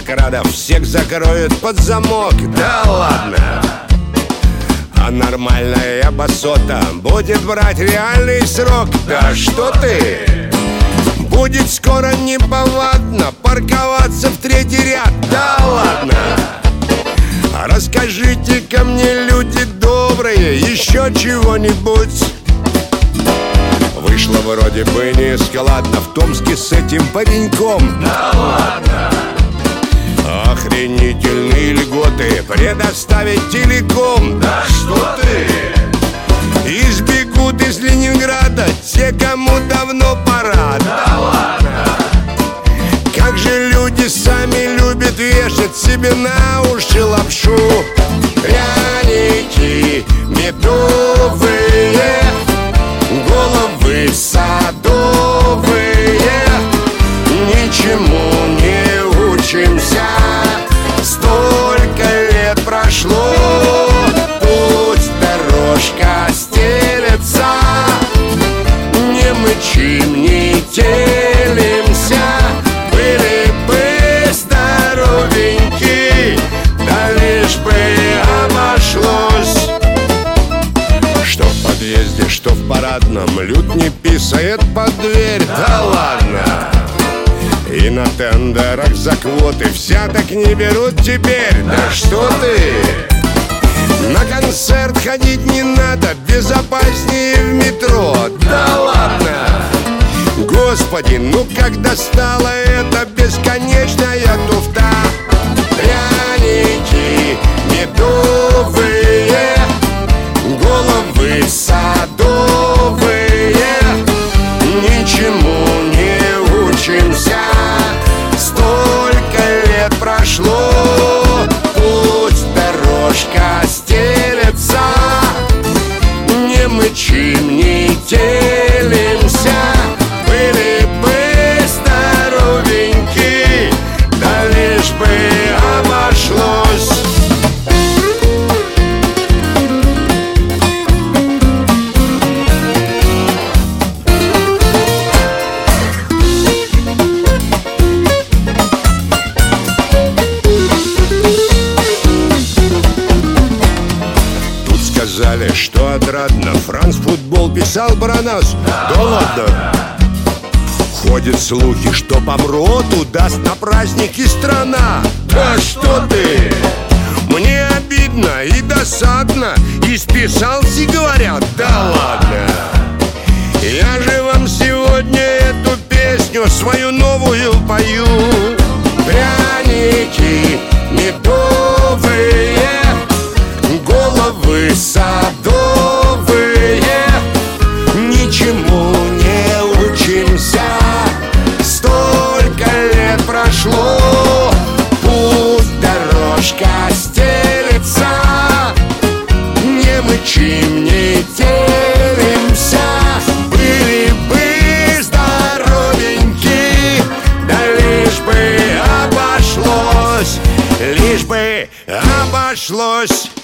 маскарадов всех закроют под замок. Да ладно. А нормальная басота будет брать реальный срок. Да что ты? Будет скоро неповадно парковаться в третий ряд. Да ладно. Расскажите-ка мне, люди добрые, еще чего-нибудь. Вышло вроде бы нескладно в Томске с этим пареньком. Да ладно. Охренительные льготы предоставить телеком. Да что ты? Избегут из Ленинграда те, кому давно пора. Да ладно. Как же люди сами любят вешать себе на уши лапшу. Пряники медовые, головы садовые. Ничему не учимся, столько лет прошло. Путь дорожка стелется, не мычим, не телимся. Были бы здоровеньки, да лишь бы обошлось. Что в подъезде, что в парадном, люд не писает под дверь. Да ладно. И на тендерах за квоты взяток не берут теперь. Да что ты? На концерт ходить не надо, безопаснее в метро. Да ладно. Господи, ну как достала эта бесконечная туфта. Пряники медовые, головы садовые. Ничему не учимся, столько лет прошло. Путь дорожка стелется, не мычим, не телимся. Были бы здоровеньки, да лишь бы обошлось. Сказали, что отрадно Франц футбол писал про нас. Да ладно. Ходят слухи, что Помроту даст на праздники страна. Да что ты? Мне обидно и досадно. И списался, говорят. Да ладно. Я же вам сегодня эту песню свою новую пою. Пряники медовые, головы садовые. Ничему не учимся, столько лет прошло. Пусть дорожка стелется, не мычим, не телимся. Были бы здоровеньки, да лишь бы обошлось. Лишь бы обошлось.